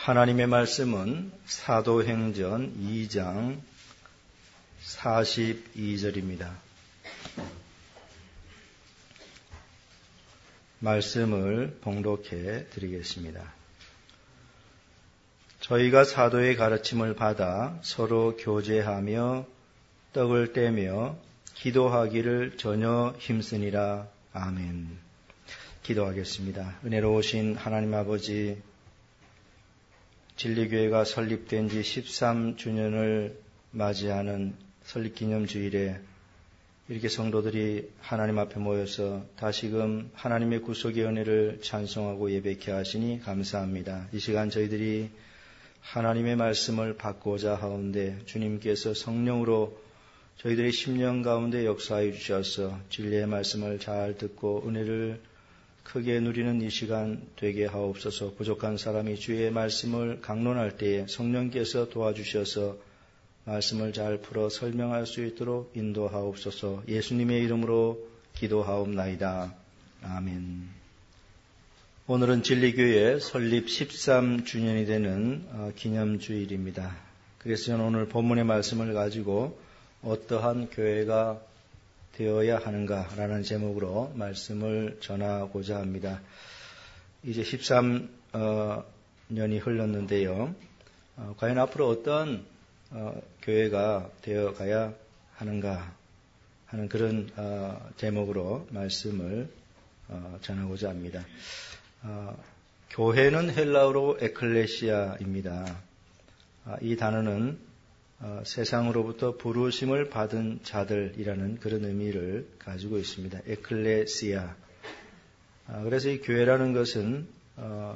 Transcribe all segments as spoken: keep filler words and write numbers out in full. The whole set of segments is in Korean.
하나님의 말씀은 사도행전 이 장 사십이 절입니다. 말씀을 봉독해 드리겠습니다. 저희가 사도의 가르침을 받아 서로 교제하며 떡을 떼며 기도하기를 전혀 힘쓰니라. 아멘. 기도하겠습니다. 은혜로우신 하나님 아버지, 진리교회가 설립된 지 십삼 주년을 맞이하는 설립기념주일에 이렇게 성도들이 하나님 앞에 모여서 다시금 하나님의 구속의 은혜를 찬송하고 예배케 하시니 감사합니다. 이 시간 저희들이 하나님의 말씀을 받고자 하온데 주님께서 성령으로 저희들의 심령 가운데 역사해 주셔서 진리의 말씀을 잘 듣고 은혜를 크게 누리는 이 시간 되게 하옵소서. 부족한 사람이 주의 말씀을 강론할 때에 성령께서 도와주셔서 말씀을 잘 풀어 설명할 수 있도록 인도하옵소서. 예수님의 이름으로 기도하옵나이다. 아멘. 오늘은 진리교회 설립 십삼 주년이 되는 기념주일입니다. 그래서 저는 오늘 본문의 말씀을 가지고 어떠한 교회가 되어야 하는가라는 제목으로 말씀을 전하고자 합니다. 이제 십삼 년이 흘렀는데요. 과연 앞으로 어떤 교회가 되어가야 하는가 하는 그런 제목으로 말씀을 전하고자 합니다. 교회는 헬라어로 에클레시아입니다. 이 단어는 어, 세상으로부터 부르심을 받은 자들이라는 그런 의미를 가지고 있습니다. 에클레시아. 아, 그래서 이 교회라는 것은 어,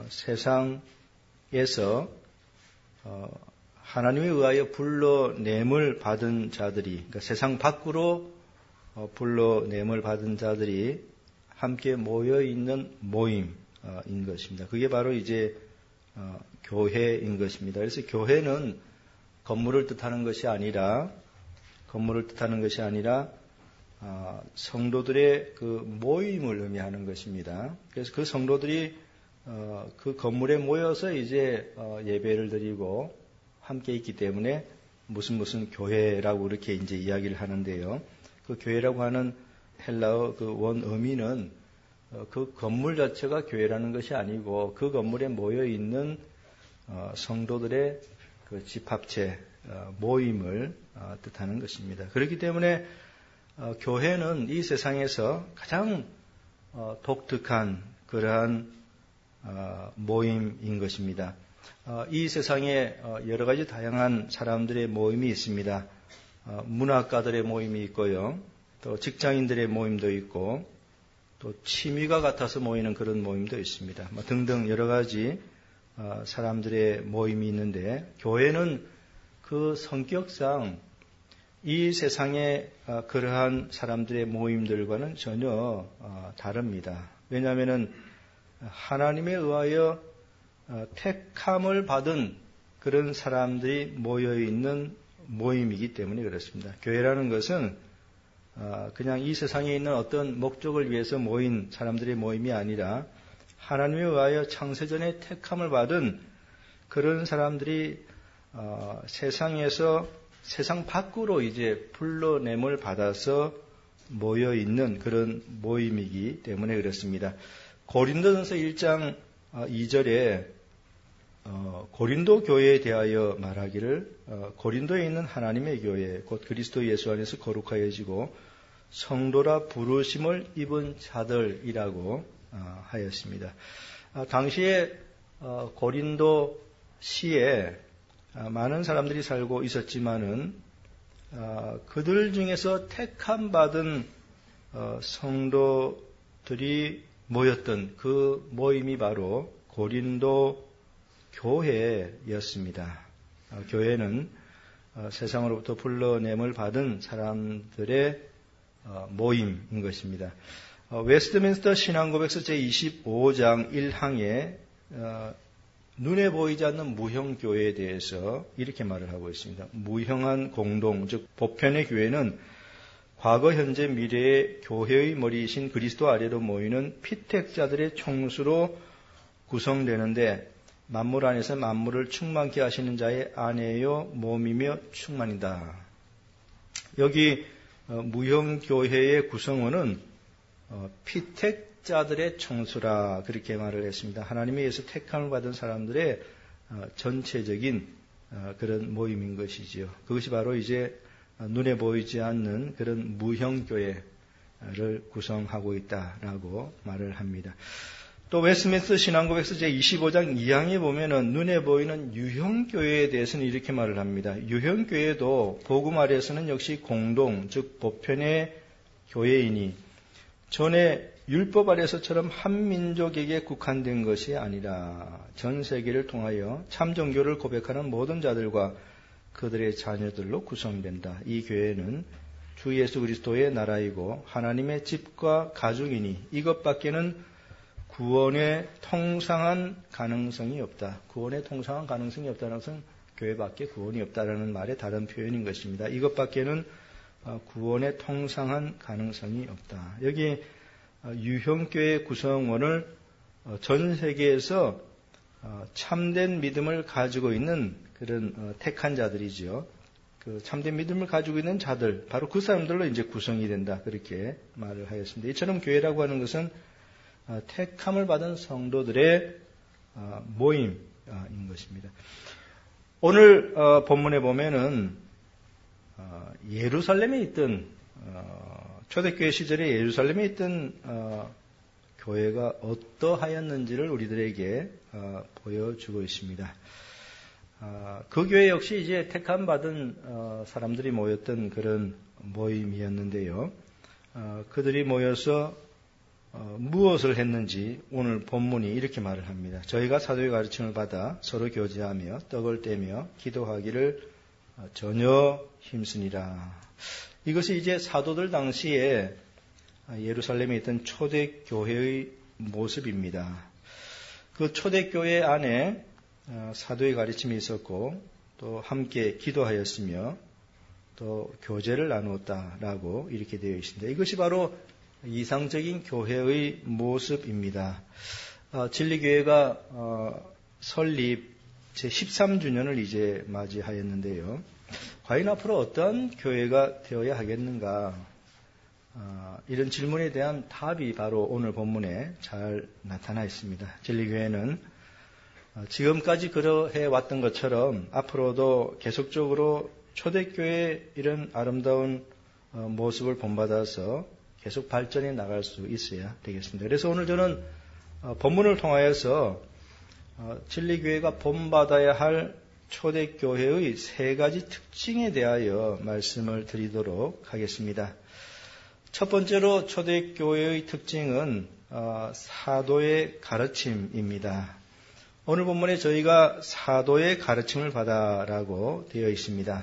세상에서 어, 하나님에 의하여 불러냄을 받은 자들이, 그러니까 세상 밖으로 어, 불러냄을 받은 자들이 함께 모여 있는 모임인 것입니다. 그게 바로 이제 어, 교회인 것입니다. 그래서 교회는 건물을 뜻하는 것이 아니라 건물을 뜻하는 것이 아니라 어, 성도들의 그 모임을 의미하는 것입니다. 그래서 그 성도들이 어, 그 건물에 모여서 이제 어, 예배를 드리고 함께 있기 때문에 무슨 무슨 교회라고 이렇게 이제 이야기를 하는데요. 그 교회라고 하는 헬라어 그 원 의미는 어, 그 건물 자체가 교회라는 것이 아니고 그 건물에 모여 있는 어, 성도들의 그 집합체, 모임을 뜻하는 것입니다. 그렇기 때문에 교회는 이 세상에서 가장 독특한 그러한 모임인 것입니다. 이 세상에 여러 가지 다양한 사람들의 모임이 있습니다. 문학가들의 모임이 있고요. 또 직장인들의 모임도 있고 또 취미가 같아서 모이는 그런 모임도 있습니다. 등등 여러 가지 사람들의 모임이 있는데 교회는 그 성격상 이 세상의 그러한 사람들의 모임들과는 전혀 다릅니다. 왜냐하면 하나님에 의하여 택함을 받은 그런 사람들이 모여있는 모임이기 때문에 그렇습니다. 교회라는 것은 그냥 이 세상에 있는 어떤 목적을 위해서 모인 사람들의 모임이 아니라 하나님에 의하여 창세전에 택함을 받은 그런 사람들이 어, 세상에서 세상 밖으로 이제 불러냄을 받아서 모여 있는 그런 모임이기 때문에 그렇습니다. 고린도전서 일 장 이 절에 어, 고린도 교회에 대하여 말하기를 어, 고린도에 있는 하나님의 교회 곧 그리스도 예수 안에서 거룩하여지고 성도라 부르심을 입은 자들이라고 하였습니다. 당시에 고린도 시에 많은 사람들이 살고 있었지만은 그들 중에서 택함 받은 성도들이 모였던 그 모임이 바로 고린도 교회였습니다. 교회는 세상으로부터 불러냄을 받은 사람들의 모임인 것입니다. 웨스트민스터 신앙고백서 제이십오 장 일 항에 어, 눈에 보이지 않는 무형교회에 대해서 이렇게 말을 하고 있습니다. 무형한 공동, 즉 보편의 교회는 과거, 현재, 미래의 교회의 머리이신 그리스도 아래로 모이는 피택자들의 총수로 구성되는데 만물 안에서 만물을 충만케 하시는 자의 아내요 몸이며 충만이다. 여기 무형교회의 구성원은 피택자들의 청수라 그렇게 말을 했습니다. 하나님에 의해서 택함을 받은 사람들의 전체적인 그런 모임인 것이지요. 그것이 바로 이제 눈에 보이지 않는 그런 무형교회를 구성하고 있다라고 말을 합니다. 또 웨스트민스터 신앙고백서 제이십오 장 이 항에 보면은 눈에 보이는 유형교회에 대해서는 이렇게 말을 합니다. 유형교회도 복음 아래에서는 역시 공동, 즉 보편의 교회이니 전에 율법 아래서처럼 한 민족에게 국한된 것이 아니라 전 세계를 통하여 참 종교를 고백하는 모든 자들과 그들의 자녀들로 구성된다. 이 교회는 주 예수 그리스도의 나라이고 하나님의 집과 가족이니 이것밖에는 구원의 통상한 가능성이 없다. 구원의 통상한 가능성이 없다는 것은 교회밖에 구원이 없다라는 말의 다른 표현인 것입니다. 이것밖에는 구원의 통상한 가능성이 없다. 여기 유형교회 구성원을 전 세계에서 참된 믿음을 가지고 있는 그런 택한 자들이지요. 그 참된 믿음을 가지고 있는 자들, 바로 그 사람들로 이제 구성이 된다. 그렇게 말을 하였습니다. 이처럼 교회라고 하는 것은 택함을 받은 성도들의 모임인 것입니다. 오늘 본문에 보면은 예루살렘에 있던 초대교회 시절에 예루살렘에 있던 교회가 어떠하였는지를 우리들에게 보여주고 있습니다. 그 교회 역시 이제 택함 받은 사람들이 모였던 그런 모임이었는데요. 그들이 모여서 무엇을 했는지 오늘 본문이 이렇게 말을 합니다. 저희가 사도의 가르침을 받아 서로 교제하며 떡을 떼며 기도하기를 전혀 힘쓰니라. 이것이 이제 사도들 당시에 예루살렘에 있던 초대교회의 모습입니다. 그 초대교회 안에 사도의 가르침이 있었고 또 함께 기도하였으며 또 교제를 나누었다라고 이렇게 되어 있습니다. 이것이 바로 이상적인 교회의 모습입니다. 어, 진리교회가 어, 설립 제십삼 주년을 이제 맞이하였는데요. 과연 앞으로 어떤 교회가 되어야 하겠는가? 어, 이런 질문에 대한 답이 바로 오늘 본문에 잘 나타나 있습니다. 진리교회는 어, 지금까지 그러해 왔던 것처럼 앞으로도 계속적으로 초대교회의 이런 아름다운 어, 모습을 본받아서 계속 발전해 나갈 수 있어야 되겠습니다. 그래서 오늘 저는 본문을 통하여서 진리교회가 본받아야 할 초대교회의 세 가지 특징에 대하여 말씀을 드리도록 하겠습니다. 첫 번째로 초대교회의 특징은 사도의 가르침입니다. 오늘 본문에 저희가 사도의 가르침을 받아라고 되어 있습니다.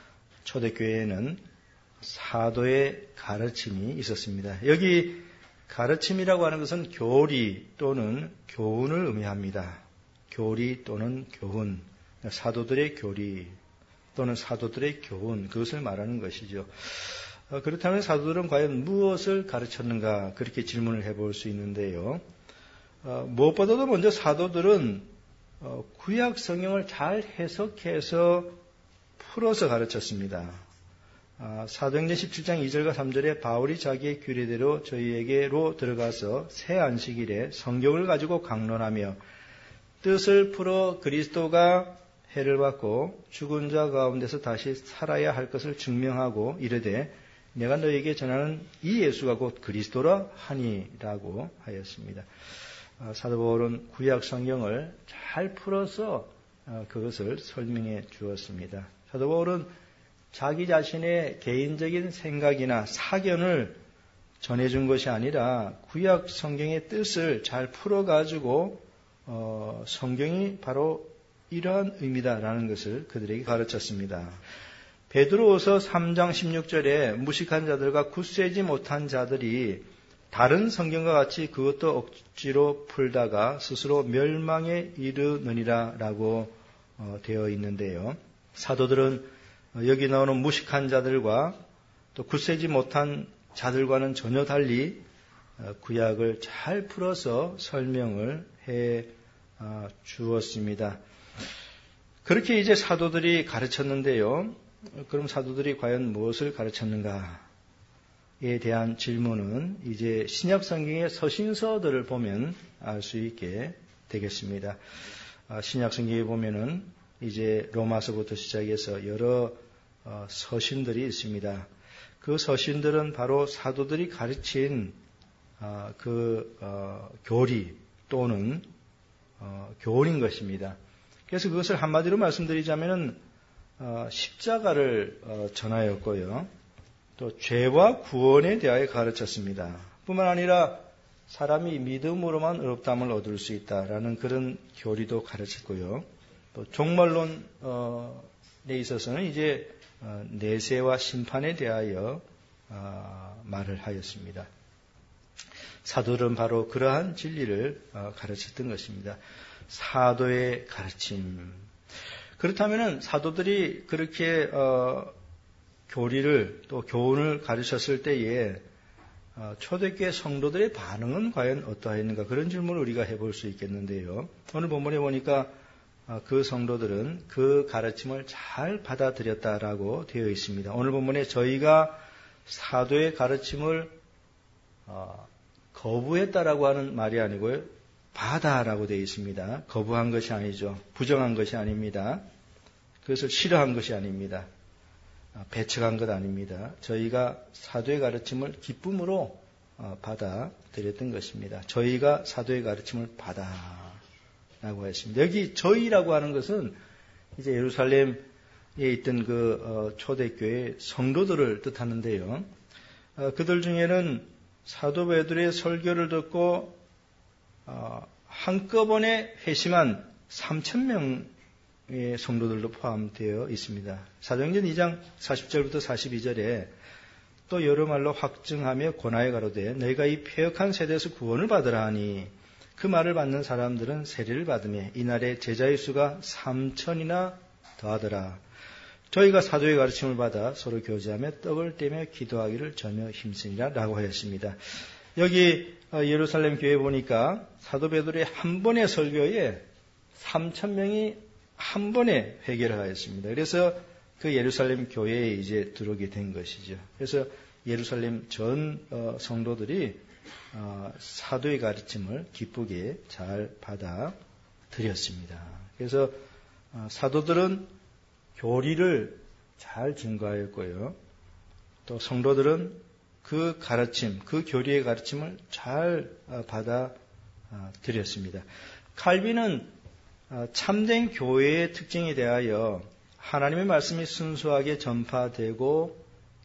초대교회에는 사도의 가르침이 있었습니다. 여기 가르침이라고 하는 것은 교리 또는 교훈을 의미합니다. 교리 또는 교훈, 사도들의 교리 또는 사도들의 교훈, 그것을 말하는 것이죠. 그렇다면 사도들은 과연 무엇을 가르쳤는가 그렇게 질문을 해볼 수 있는데요. 무엇보다도 먼저 사도들은 구약 성경을 잘 해석해서 풀어서 가르쳤습니다. 사도행전 십칠 장 이 절과 삼 절에 바울이 자기의 규례대로 저희에게로 들어가서 새 안식일에 성경을 가지고 강론하며 뜻을 풀어 그리스도가 해를 받고 죽은 자 가운데서 다시 살아야 할 것을 증명하고 이르되 내가 너에게 전하는 이 예수가 곧 그리스도라 하니라고 하였습니다. 사도 바울은 구약 성경을 잘 풀어서 그것을 설명해 주었습니다. 사도 바울은 자기 자신의 개인적인 생각이나 사견을 전해준 것이 아니라 구약 성경의 뜻을 잘 풀어가지고 어, 성경이 바로 이러한 의미다라는 것을 그들에게 가르쳤습니다. 베드로후서 삼 장 십육 절에 무식한 자들과 굳세지 못한 자들이 다른 성경과 같이 그것도 억지로 풀다가 스스로 멸망에 이르느니라 라고 어, 되어 있는데요. 사도들은 여기 나오는 무식한 자들과 또 굳세지 못한 자들과는 전혀 달리 구약을 잘 풀어서 설명을 해 주었습니다. 그렇게 이제 사도들이 가르쳤는데요. 그럼 사도들이 과연 무엇을 가르쳤는가에 대한 질문은 이제 신약 성경의 서신서들을 보면 알 수 있게 되겠습니다. 신약 성경에 보면은 이제 로마서부터 시작해서 여러 서신들이 있습니다. 그 서신들은 바로 사도들이 가르친 그 교리 또는 교훈인 것입니다. 그래서 그것을 한마디로 말씀드리자면 십자가를 전하였고요. 또 죄와 구원에 대하여 가르쳤습니다. 뿐만 아니라 사람이 믿음으로만 의롭다함을 얻을 수 있다라는 그런 교리도 가르쳤고요. 또 종말론에 있어서는 이제 내세와 심판에 대하여 말을 하였습니다. 사도들은 바로 그러한 진리를 가르쳤던 것입니다. 사도의 가르침. 그렇다면 사도들이 그렇게 교리를 또 교훈을 가르쳤을 때에 초대교회 성도들의 반응은 과연 어떠했는가, 그런 질문을 우리가 해볼 수 있겠는데요. 오늘 본문에 보니까 그 성도들은 그 가르침을 잘 받아들였다라고 되어 있습니다. 오늘 본문에 저희가 사도의 가르침을 거부했다라고 하는 말이 아니고요, 받아라고 되어 있습니다. 거부한 것이 아니죠. 부정한 것이 아닙니다. 그것을 싫어한 것이 아닙니다. 배척한 것 아닙니다. 저희가 사도의 가르침을 기쁨으로 받아들였던 것입니다. 저희가 사도의 가르침을 받아라고 했습니다. 여기 저희라고 하는 것은 이제 예루살렘에 있던 그 초대교회 성도들을 뜻하는데요. 그들 중에는 사도 베드로의 설교를 듣고 한꺼번에 회심한 삼천 명의 성도들도 포함되어 있습니다. 사도행전 이 장 사십 절부터 사십이 절에 또 여러 말로 확증하며 권하여 가로되 너희가 이 패역한 세대에서 구원을 받으라 하니 그 말을 받는 사람들은 세례를 받으며 이날에 제자의 수가 삼천이나 더하더라. 저희가 사도의 가르침을 받아 서로 교제하며 떡을 떼며 기도하기를 전혀 힘쓰니라 라고 하였습니다. 여기 예루살렘 교회에 보니까 사도 베드로의 한 번의 설교에 삼천 명이 한 번에 회개를 하였습니다. 그래서 그 예루살렘 교회에 이제 들어오게 된 것이죠. 그래서 예루살렘 전 성도들이 사도의 가르침을 기쁘게 잘 받아들였습니다. 그래서 사도들은 교리를 잘 증거하였고요. 또 성도들은 그 가르침, 그 교리의 가르침을 잘 받아들였습니다. 칼빈은 참된 교회의 특징에 대하여 하나님의 말씀이 순수하게 전파되고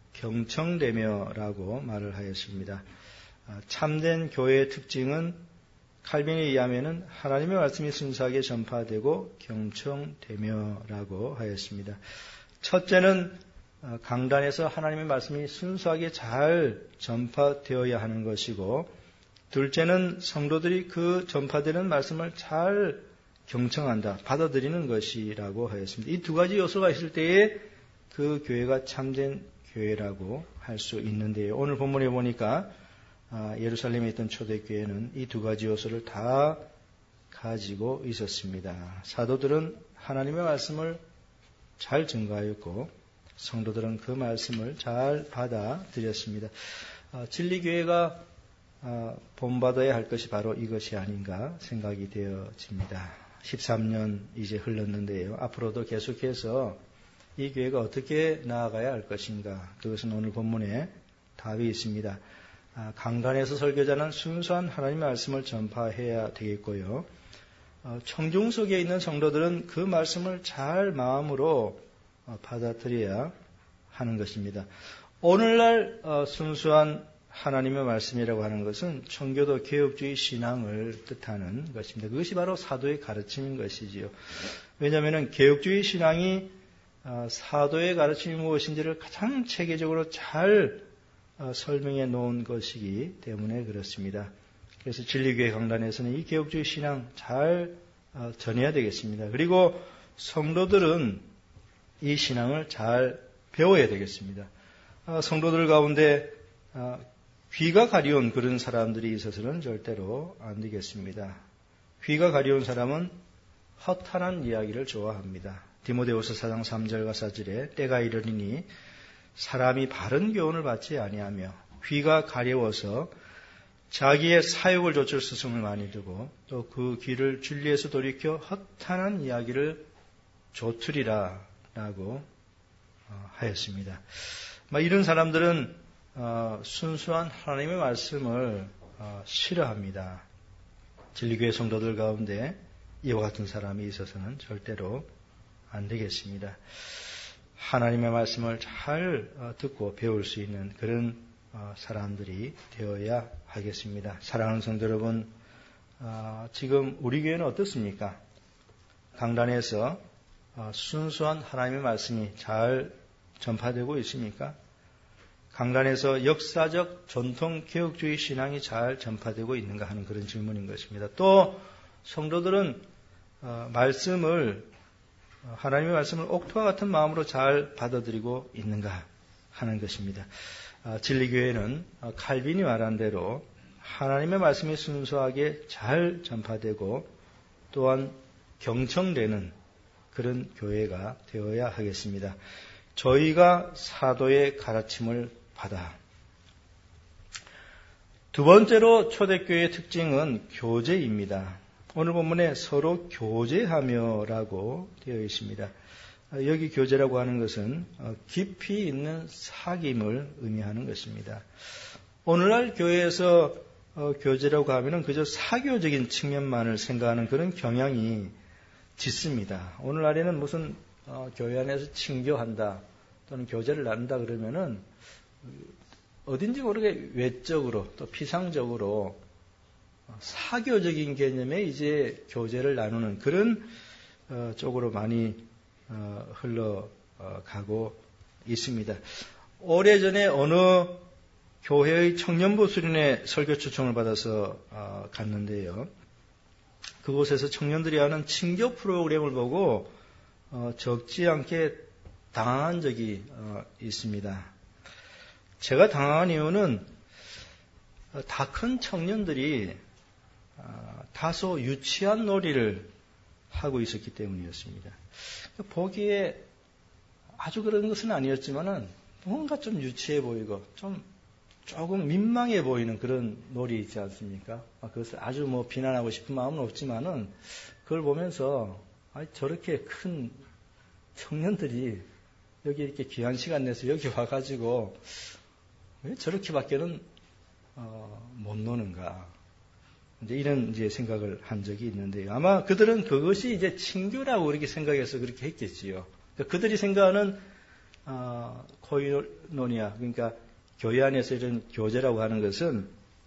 경청되며라고 말을 하였습니다. 참된 교회의 특징은 칼빈에 의하면은 하나님의 말씀이 순수하게 전파되고 경청되며라고 하였습니다. 첫째는 강단에서 하나님의 말씀이 순수하게 잘 전파되어야 하는 것이고, 둘째는 성도들이 그 전파되는 말씀을 잘 경청한다, 받아들이는 것이라고 하였습니다. 이 두 가지 요소가 있을 때에 그 교회가 참된 교회라고 할 수 있는데요. 오늘 본문에 보니까 예루살렘에 있던 초대교회는 이 두 가지 요소를 다 가지고 있었습니다. 사도들은 하나님의 말씀을 잘 증거하였고 성도들은 그 말씀을 잘 받아들였습니다. 진리교회가 본받아야 할 것이 바로 이것이 아닌가 생각이 되어집니다. 십삼 년 이제 흘렀는데요. 앞으로도 계속해서 이 교회가 어떻게 나아가야 할 것인가, 그것은 오늘 본문에 답이 있습니다. 강단에서 설교자는 순수한 하나님의 말씀을 전파해야 되겠고요. 청중 속에 있는 성도들은 그 말씀을 잘 마음으로 받아들여야 하는 것입니다. 오늘날 순수한 하나님의 말씀이라고 하는 것은 청교도 개혁주의 신앙을 뜻하는 것입니다. 그것이 바로 사도의 가르침인 것이지요. 왜냐하면 개혁주의 신앙이 사도의 가르침이 무엇인지를 가장 체계적으로 잘 설명해 놓은 것이기 때문에 그렇습니다. 그래서 진리교회 강단에서는 이 개혁주의 신앙 잘 전해야 되겠습니다. 그리고 성도들은 이 신앙을 잘 배워야 되겠습니다. 성도들 가운데 귀가 가려운 그런 사람들이 있어서는 절대로 안 되겠습니다. 휘가 가려운 사람은 허탄한 이야기를 좋아합니다. 디모데후서 사 장 삼 절과 사 절에 때가 이르리니 사람이 바른 교훈을 받지 아니하며 휘가 가려워서 자기의 사욕을 좇을 스승을 많이 두고 또 그 귀를 진리에서 돌이켜 허탄한 이야기를 조투리라 라고 하였습니다. 이런 사람들은 순수한 하나님의 말씀을 싫어합니다. 진리교회 성도들 가운데 이와 같은 사람이 있어서는 절대로 안 되겠습니다. 하나님의 말씀을 잘 듣고 배울 수 있는 그런 사람들이 되어야 하겠습니다. 사랑하는 성도 여러분, 지금 우리 교회는 어떻습니까? 강단에서 순수한 하나님의 말씀이 잘 전파되고 있습니까? 강단에서 역사적 전통 개혁주의 신앙이 잘 전파되고 있는가 하는 그런 질문인 것입니다. 또 성도들은 말씀을 하나님의 말씀을 옥토와 같은 마음으로 잘 받아들이고 있는가 하는 것입니다. 진리교회는 칼빈이 말한 대로 하나님의 말씀이 순수하게 잘 전파되고 또한 경청되는 그런 교회가 되어야 하겠습니다. 저희가 사도의 가르침을 받아. 두 번째로 초대교회의 특징은 교제입니다. 오늘 본문에 서로 교제하며라고 되어 있습니다. 여기 교제라고 하는 것은 깊이 있는 사귐을 의미하는 것입니다. 오늘날 교회에서 교제라고 하면 그저 사교적인 측면만을 생각하는 그런 경향이 짙습니다. 오늘날에는 무슨 교회 안에서 친교한다 또는 교제를 나눈다 그러면은 어딘지 모르게 외적으로 또 피상적으로 사교적인 개념에 이제 교제를 나누는 그런 쪽으로 많이 흘러가고 있습니다. 오래전에 어느 교회의 청년부 수련회 설교 초청을 받아서 갔는데요. 그곳에서 청년들이 하는 친교 프로그램을 보고 적지 않게 당황한 적이 있습니다. 제가 당황한 이유는 다 큰 청년들이 다소 유치한 놀이를 하고 있었기 때문이었습니다. 보기에 아주 그런 것은 아니었지만은 뭔가 좀 유치해 보이고 좀 조금 민망해 보이는 그런 놀이 있지 않습니까? 그것을 아주 뭐 비난하고 싶은 마음은 없지만은 그걸 보면서 아, 저렇게 큰 청년들이 여기 이렇게 귀한 시간 내서 여기 와가지고 왜 저렇게밖에는 어, 못 노는가? 이제 이런 이제 생각을 한 적이 있는데요. 아마 그들은 그것이 이제 친교라고 그렇게 생각해서 그렇게 했겠지요. 그러니까 그들이 생각하는 어, 코이노니아, 그러니까 교회 안에서 이런 교제라고 하는 것은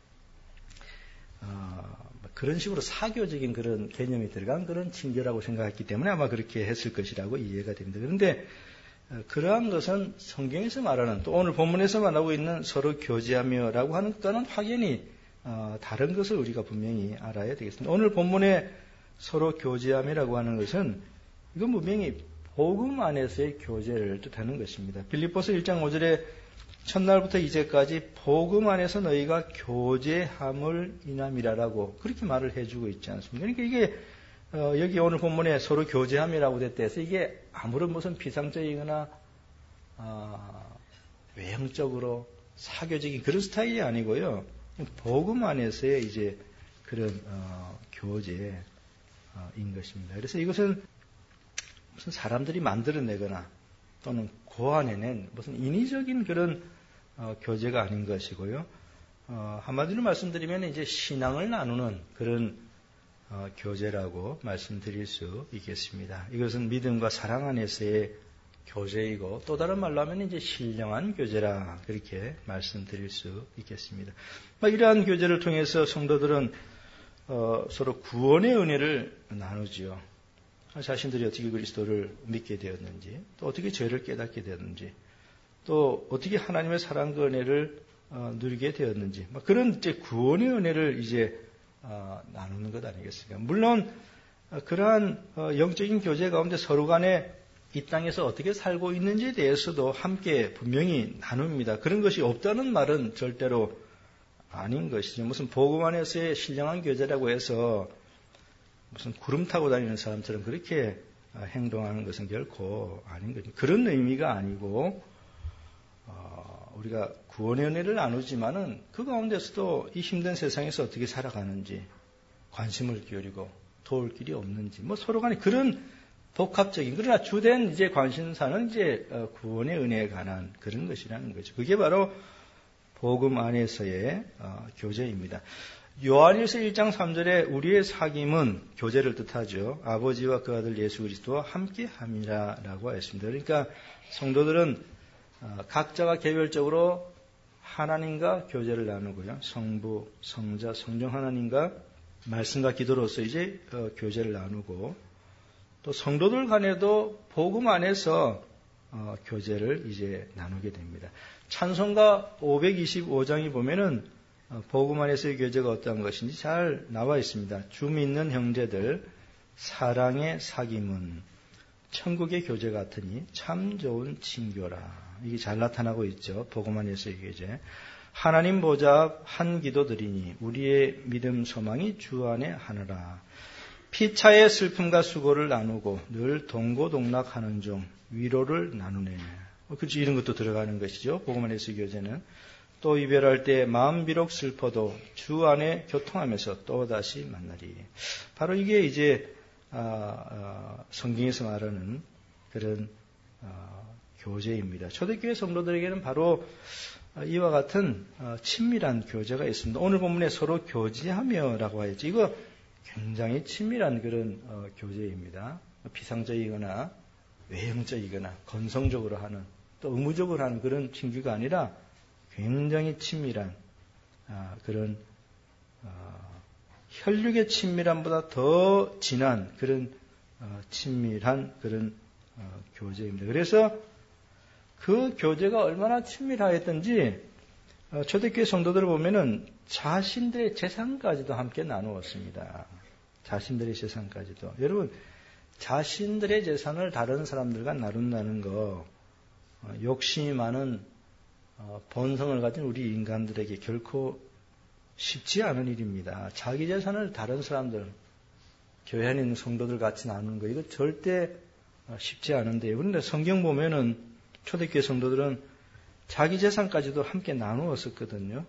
어, 그런 식으로 사교적인 그런 개념이 들어간 그런 친교라고 생각했기 때문에 아마 그렇게 했을 것이라고 이해가 됩니다. 그런데 어, 그러한 것은 성경에서 말하는 또 오늘 본문에서 말하고 있는 서로 교제하며라고 하는 것과는 확연히 어, 다른 것을 우리가 분명히 알아야 되겠습니다. 오늘 본문에 서로 교제하며라고 하는 것은 이건 분명히 복음 안에서의 교제를 뜻하는 것입니다. 빌립보서 일 장 오 절에 첫날부터 이제까지 복음 안에서 너희가 교제함을 인함이라라고 그렇게 말을 해주고 있지 않습니까? 그러니까 이게 어, 여기 오늘 본문에 서로 교제함이라고 됐다 해서 이게 아무런 무슨 비상적이거나 어, 외형적으로 사교적인 그런 스타일이 아니고요. 복음 안에서의 이제 그런 어, 교제인 것입니다. 그래서 이것은 무슨 사람들이 만들어내거나 또는 고안해낸 무슨 인위적인 그런 어, 교제가 아닌 것이고요. 어, 한마디로 말씀드리면 이제 신앙을 나누는 그런 어, 교제라고 말씀드릴 수 있겠습니다. 이것은 믿음과 사랑 안에서의 교제이고 또 다른 말로 하면 이제 신령한 교제라 그렇게 말씀드릴 수 있겠습니다. 이러한 교제를 통해서 성도들은 어, 서로 구원의 은혜를 나누지요. 자신들이 어떻게 그리스도를 믿게 되었는지, 또 어떻게 죄를 깨닫게 되었는지, 또 어떻게 하나님의 사랑 그 은혜를 어, 누리게 되었는지, 그런 이제 구원의 은혜를 이제 어, 나누는 것 아니겠습니까? 물론 어, 그러한 어, 영적인 교제 가운데 서로 간에 이 땅에서 어떻게 살고 있는지에 대해서도 함께 분명히 나눕니다. 그런 것이 없다는 말은 절대로 아닌 것이죠. 무슨 복음 안에서의 신령한 교제라고 해서 무슨 구름 타고 다니는 사람처럼 그렇게 행동하는 것은 결코 아닌 거죠. 그런 의미가 아니고 어, 우리가 구원의 은혜를 나누지만은 그 가운데서도 이 힘든 세상에서 어떻게 살아가는지 관심을 기울이고 도울 길이 없는지 뭐 서로 간에 그런 복합적인 그러나 주된 이제 관심사는 이제 구원의 은혜에 관한 그런 것이라는 거죠. 그게 바로 복음 안에서의 어, 교제입니다. 요한일서 일 장 삼 절에 우리의 사귐은 교제를 뜻하죠. 아버지와 그 아들 예수 그리스도와 함께함이라 라고 했습니다. 그러니까 성도들은 어, 각자가 개별적으로 하나님과 교제를 나누고요. 성부, 성자, 성령 하나님과 말씀과 기도로서 이제 어, 교제를 나누고 또 성도들 간에도 복음 안에서 어, 교제를 이제 나누게 됩니다. 찬송가 오백이십오 장이 보면은 어, 복음 안에서의 교제가 어떠한 것인지 잘 나와 있습니다. 주 믿는 형제들 사랑의 사귐은 천국의 교제 같으니 참 좋은 친교라. 이게 잘 나타나고 있죠. 복음 안에서의 교제. 하나님 보좌 한 기도 드리니 우리의 믿음 소망이 주 안에 하느라. 피차의 슬픔과 수고를 나누고 늘 동고동락하는 중 위로를 나누네. 그렇죠. 이런 것도 들어가는 것이죠. 복음 안에서의 교제는. 또 이별할 때 마음 비록 슬퍼도 주 안에 교통하면서 또다시 만나리. 바로 이게 이제 아, 아, 성경에서 말하는 그런 아, 교제입니다. 초대교회 성도들에게는 바로 이와 같은 친밀한 교제가 있습니다. 오늘 본문에 서로 교제하며라고 하였죠. 이거 굉장히 친밀한 그런 교제입니다. 비상적이거나 외형적이거나 건성적으로 하는 또 의무적으로 하는 그런 친교가 아니라 굉장히 친밀한 그런 혈육의 친밀함보다 더 진한 그런 친밀한 그런 교제입니다. 그래서 그 교제가 얼마나 친밀하였던지 초대교회 성도들을 보면은 자신들의 재산까지도 함께 나누었습니다. 자신들의 재산까지도. 여러분, 자신들의 재산을 다른 사람들과 나눈다는 거 욕심이 많은 본성을 가진 우리 인간들에게 결코 쉽지 않은 일입니다. 자기 재산을 다른 사람들, 교회 안에 있는 성도들 같이 나누는 거 이거 절대 쉽지 않은데요. 그런데 성경 보면은 초대교회 성도들은 자기 재산까지도 함께 나누었었거든요.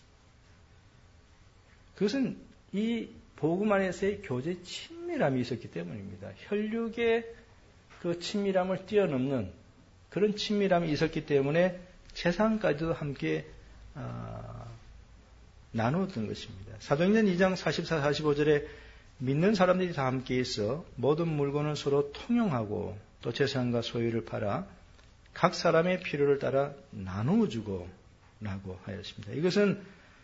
그것은 이 복음 안에서의 교제 친밀함이 있었기 때문입니다. 혈육의 그 친밀함을 뛰어넘는 그런 친밀함이 있었기 때문에 재산까지도 함께 아, 나누었던 것입니다. 사도행전 이 장 사십사, 사십오 절에 믿는 사람들이 다 함께 있어 모든 물건을 서로 통용하고 또 재산과 소유를 팔아 각 사람의 필요를 따라 나누어주고 라고 하였습니다. 이것은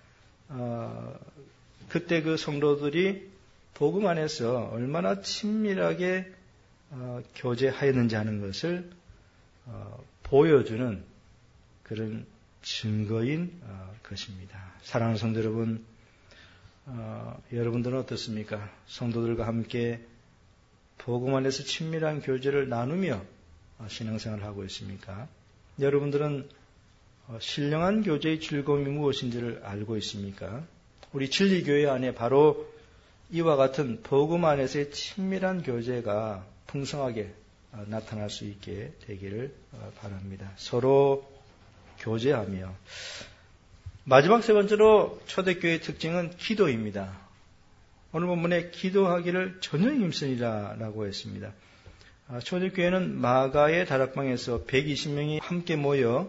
어, 그때 그 성도들이 복음 안에서 얼마나 친밀하게 어, 교제하였는지 하는 것을 어, 보여주는 그런 증거인 어, 것입니다. 사랑하는 성도 여러분, 어, 여러분들은 어떻습니까? 성도들과 함께 복음 안에서 친밀한 교제를 나누며 신앙생활을 하고 있습니까? 여러분들은 신령한 교제의 즐거움이 무엇인지를 알고 있습니까? 우리 진리교회 안에 바로 이와 같은 복음 안에서의 친밀한 교제가 풍성하게 나타날 수 있게 되기를 바랍니다. 서로 교제하며 마지막 세 번째로 초대교회의 특징은 기도입니다. 오늘 본문에 기도하기를 전혀 힘쓰니라 라고 했습니다. 초대교회는 마가의 다락방에서 백이십 명이 함께 모여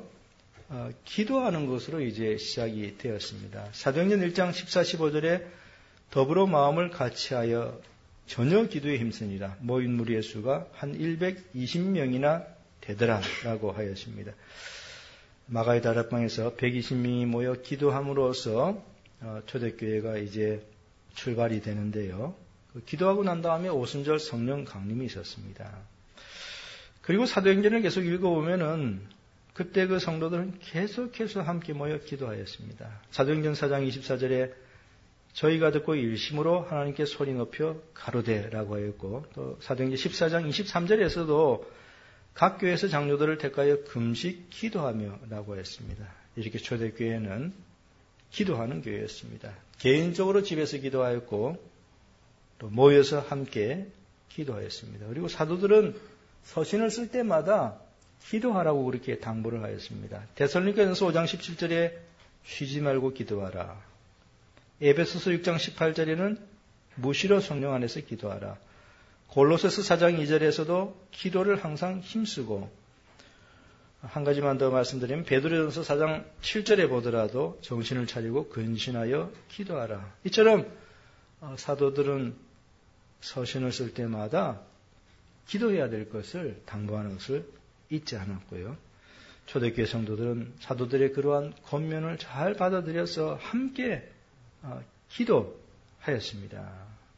기도하는 것으로 이제 시작이 되었습니다. 사도행전 일 장 십사, 십오 절에 더불어 마음을 같이하여 전혀 기도에 힘쓰니라. 모인 무리의 수가 한 백이십 명이나 되더라 라고 하였습니다. 마가의 다락방에서 백이십 명이 모여 기도함으로써 초대교회가 이제 출발이 되는데요. 기도하고 난 다음에 오순절 성령 강림이 있었습니다. 그리고 사도행전을 계속 읽어보면은 그때 그 성도들은 계속해서 함께 모여 기도하였습니다. 사도행전 사 장 이십사 절에 저희가 듣고 일심으로 하나님께 소리 높여 가로되라고 하였고 또 사도행전 십사 장 이십삼 절에서도 각 교회에서 장로들을 택하여 금식 기도하며 라고 했습니다. 이렇게 초대교회는 기도하는 교회였습니다. 개인적으로 집에서 기도하였고 또 모여서 함께 기도하였습니다. 그리고 사도들은 서신을 쓸 때마다 기도하라고 그렇게 당부를 하였습니다. 데살로니가전서 오 장 십칠 절에 쉬지 말고 기도하라. 에베소서 육 장 십팔 절에는 무시로 성령 안에서 기도하라. 골로새서 사 장 이 절에서도 기도를 항상 힘쓰고, 한 가지만 더 말씀드리면 베드로전서 사 장 칠 절에 보더라도 정신을 차리고 근신하여 기도하라. 이처럼 사도들은 서신을 쓸 때마다 기도해야 될 것을 당부하는 것을 잊지 않았고요. 초대교회 성도들은 사도들의 그러한 권면을 잘 받아들여서 함께 기도하였습니다.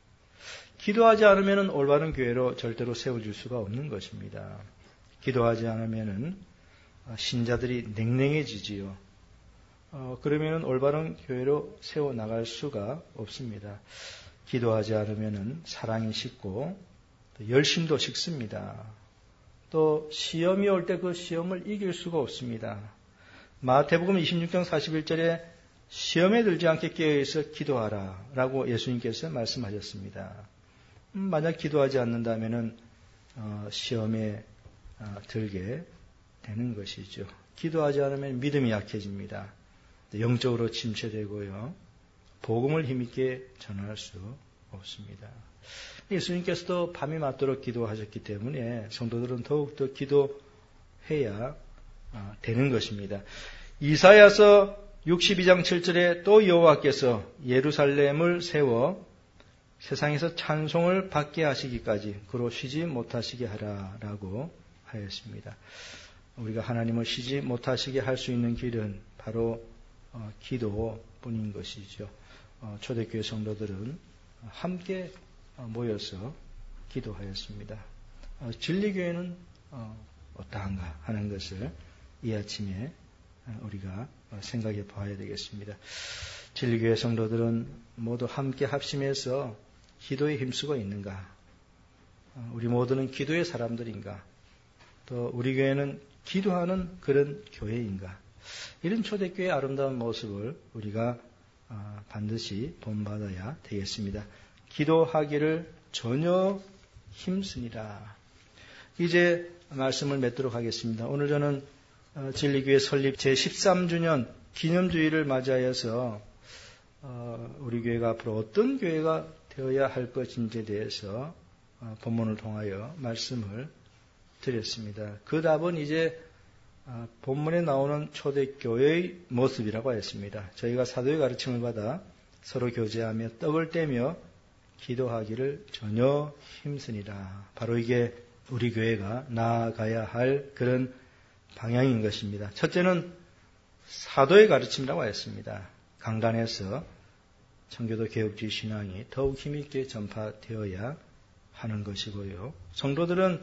기도하지 않으면 올바른 교회로 절대로 세워질 수가 없는 것입니다. 기도하지 않으면 신자들이 냉랭해지지요. 어, 그러면 올바른 교회로 세워나갈 수가 없습니다. 기도하지 않으면 사랑이 식고 열심도 식습니다. 또 시험이 올 때 그 시험을 이길 수가 없습니다. 마태복음 이십육 장 사십일 절에 시험에 들지 않게 깨어있어 기도하라 라고 예수님께서 말씀하셨습니다. 음, 만약 기도하지 않는다면 어, 시험에 어, 들게 되는 것이죠. 기도하지 않으면 믿음이 약해집니다. 영적으로 침체되고요. 복음을 힘있게 전할 수 없습니다. 예수님께서도 밤이 맞도록 기도하셨기 때문에 성도들은 더욱더 기도해야 되는 것입니다. 이사야서 육십이 장 칠 절에 또 여호와께서 예루살렘을 세워 세상에서 찬송을 받게 하시기까지 그로 쉬지 못하시게 하라라고 하였습니다. 우리가 하나님을 쉬지 못하시게 할 수 있는 길은 바로 어, 기도뿐인 것이죠. 어, 초대교회 성도들은 함께 어, 모여서 기도하였습니다. 어, 진리교회는 어, 어떠한가 하는 것을 이 아침에 어, 우리가 어, 생각해 봐야 되겠습니다. 진리교회 성도들은 모두 함께 합심해서 기도에 힘쓰고 있는가? 어, 우리 모두는 기도의 사람들인가? 또 우리 교회는 기도하는 그런 교회인가? 이런 초대교회의 아름다운 모습을 우리가 반드시 본받아야 되겠습니다. 기도하기를 전혀 힘쓰니라. 이제 말씀을 맺도록 하겠습니다. 오늘 저는 진리교회 설립 제십삼 주년 기념주의를 맞이하여서 우리 교회가 앞으로 어떤 교회가 되어야 할 것인지에 대해서 본문을 통하여 말씀을 드렸습니다. 그 답은 이제 본문에 나오는 초대교회의 모습이라고 했습니다. 저희가 사도의 가르침을 받아 서로 교제하며 떡을 떼며 기도하기를 전혀 힘쓰니라. 바로 이게 우리 교회가 나아가야 할 그런 방향인 것입니다. 첫째는 사도의 가르침이라고 했습니다. 강단에서 청교도 개혁주의 신앙이 더욱 힘있게 전파되어야 하는 것이고요. 성도들은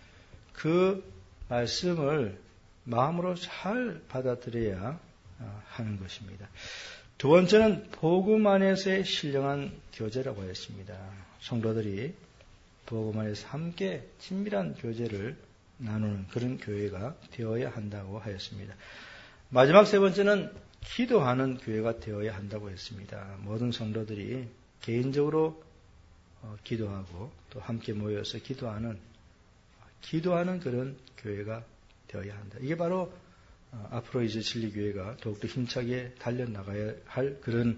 그 말씀을 마음으로 잘 받아들여야 하는 것입니다. 두 번째는 복음 안에서의 신령한 교제라고 했습니다. 성도들이 복음 안에서 함께 친밀한 교제를 나누는 그런 교회가 되어야 한다고 하였습니다. 마지막 세 번째는 기도하는 교회가 되어야 한다고 했습니다. 모든 성도들이 개인적으로 기도하고 또 함께 모여서 기도하는 기도하는 그런 교회가 되어야 한다. 이게 바로 앞으로 이제 진리교회가 더욱더 힘차게 달려나가야 할 그런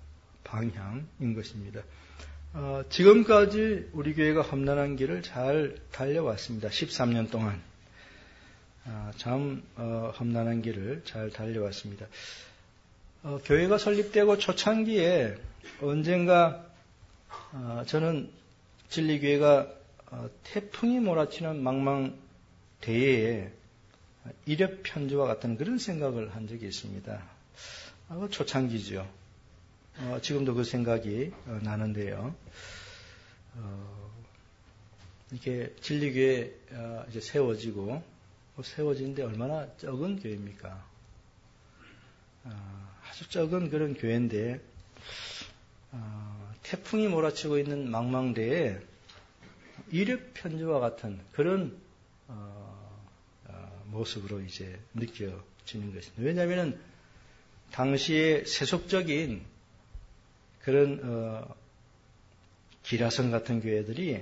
방향인 것입니다. 어, 지금까지 우리 교회가 험난한 길을 잘 달려왔습니다. 십삼 년 동안 어, 참 어, 험난한 길을 잘 달려왔습니다. 어, 교회가 설립되고 초창기에 언젠가 어, 저는 진리교회가 어, 태풍이 몰아치는 망망대해에 이력 편지와 같은 그런 생각을 한 적이 있습니다. 어, 초창기죠. 어, 지금도 그 생각이 어, 나는데요. 어, 이렇게 진리교회 어, 이제 세워지고 어, 세워지는데 얼마나 적은 교회입니까? 어, 아주 적은 그런 교회인데 어, 태풍이 몰아치고 있는 망망대에 이력 편지와 같은 그런 어, 모습으로 이제 느껴지는 것입니다. 왜냐하면 당시에 세속적인 그런 어, 기라성 같은 교회들이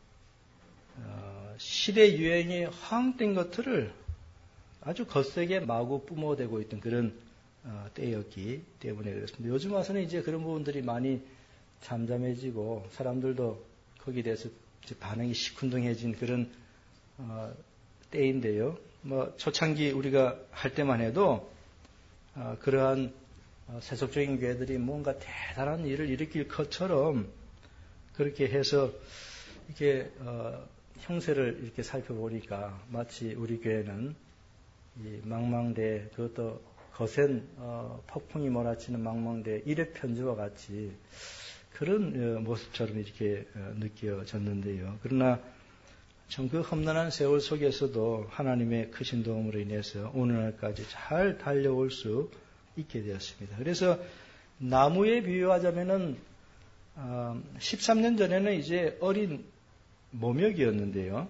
어, 시대 유행에 허황된 것들을 아주 거세게 마구 뿜어대고 있던 그런 어, 때였기 때문에 그렇습니다. 요즘 와서는 이제 그런 부분들이 많이 잠잠해지고 사람들도 거기에 대해서 반응이 시큰둥해진 그런 어, 때인데요. 뭐 초창기 우리가 할 때만 해도 어, 그러한 어, 세속적인 교회들이 뭔가 대단한 일을 일으킬 것처럼 그렇게 해서 이렇게 어, 형세를 이렇게 살펴보니까 마치 우리 교회는 이 망망대 그것도 거센 어, 폭풍이 몰아치는 망망대 일회 편지와 같이 그런 어, 모습처럼 이렇게 어, 느껴졌는데요. 그러나 참 그 험난한 세월 속에서도 하나님의 크신 도움으로 인해서 오늘날까지 잘 달려올 수 있게 되었습니다. 그래서 나무에 비유하자면은 어, 십삼 년 전에는 이제 어린 모믹이었는데요.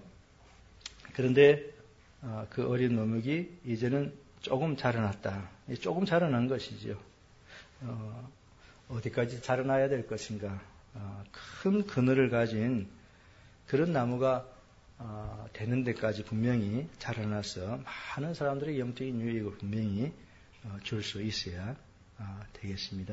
그런데 어, 그 어린 모믹이 이제는 조금 자라났다. 조금 자라난 것이죠. 어, 어디까지 자라나야 될 것인가. 어, 큰 그늘을 가진 그런 나무가 어, 되는 데까지 분명히 자라나서 많은 사람들의 영적인 유익을 분명히 어, 줄 수 있어야 어, 되겠습니다.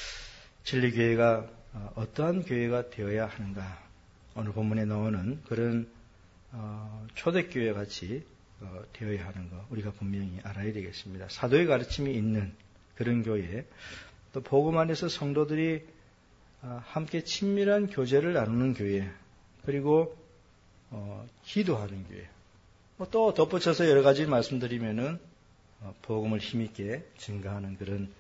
진리교회가 어, 어떠한 교회가 되어야 하는가. 오늘 본문에 나오는 그런 어, 초대교회 같이 어, 되어야 하는 것 우리가 분명히 알아야 되겠습니다. 사도의 가르침이 있는 그런 교회, 또 복음 안에서 성도들이 어, 함께 친밀한 교제를 나누는 교회, 그리고 어, 기도하는 교회. 뭐 또 덧붙여서 여러 가지 말씀드리면은 어, 복음을 힘있게 증가하는 그런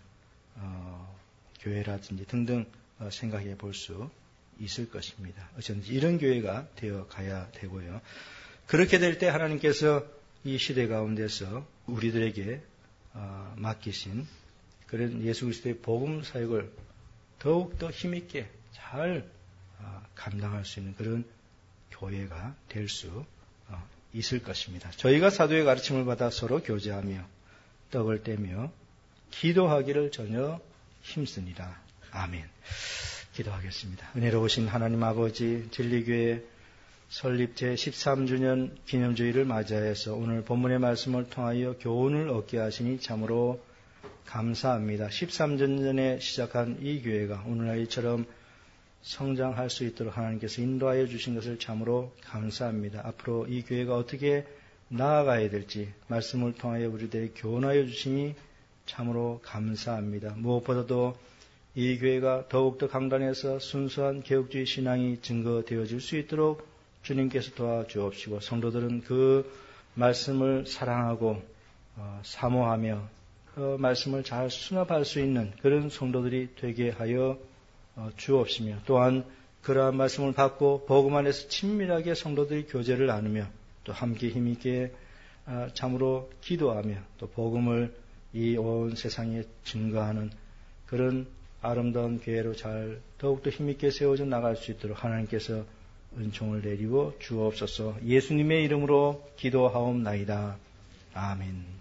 어, 교회라든지 등등 어, 생각해 볼 수 있을 것입니다. 어쩐지 이런 교회가 되어 가야 되고요. 그렇게 될 때 하나님께서 이 시대 가운데서 우리들에게 어, 맡기신 그런 예수 그리스도의 복음 사역을 더욱더 힘있게 잘 어, 감당할 수 있는 그런 교회가 될 수 있을 것입니다. 저희가 사도의 가르침을 받아 서로 교제하며 떡을 떼며 기도하기를 전혀 힘쓰니라. 아멘. 기도하겠습니다. 은혜로우신 하나님 아버지, 진리교회 설립 제십삼 주년 기념주일을 맞이하여서 오늘 본문의 말씀을 통하여 교훈을 얻게 하시니 참으로 감사합니다. 십삼 년 전에 시작한 이 교회가 오늘날 이처럼 성장할 수 있도록 하나님께서 인도하여 주신 것을 참으로 감사합니다. 앞으로 이 교회가 어떻게 나아가야 될지 말씀을 통하여 우리들에게 교훈하여 주시니 참으로 감사합니다. 무엇보다도 이 교회가 더욱더 강단해서 순수한 개혁주의 신앙이 증거되어질 수 있도록 주님께서 도와주옵시고 성도들은 그 말씀을 사랑하고 어, 사모하며 그 말씀을 잘 수납할 수 있는 그런 성도들이 되게 하여 어, 주옵시며 또한 그러한 말씀을 받고 복음 안에서 친밀하게 성도들이 교제를 나누며 또 함께 힘있게 어, 참으로 기도하며 또 복음을 이 온 세상에 증거하는 그런 아름다운 교회로 잘 더욱더 힘있게 세워져 나갈 수 있도록 하나님께서 은총을 내리고 주옵소서. 예수님의 이름으로 기도하옵나이다. 아멘.